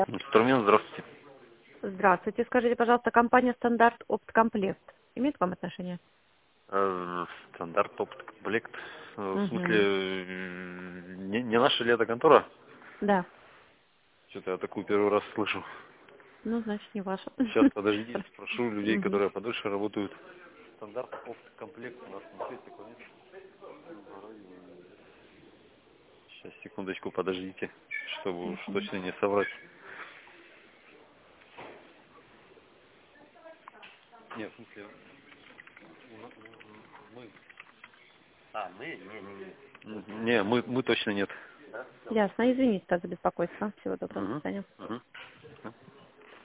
Инструмент, здравствуйте. Здравствуйте. Скажите, пожалуйста, компания «Стандарт Опткомплект» имеет к вам отношение? Стандарт опыт комплект. В смысле, Угу. не наша ли это контора? Да. Что-то я такую первый раз слышу. Ну, значит, не ваша. Сейчас, подождите, спрошу людей, Мгм. которые подольше работают. Стандарт опыт комплект у нас не есть такой, нет? Сейчас, секундочку, подождите, чтобы уж Мгм. точно не соврать. Нет, в смысле, мы... Не, мы точно нет. Ясно. Извините за беспокойство. Всего доброго. До Угу. свидания. Угу.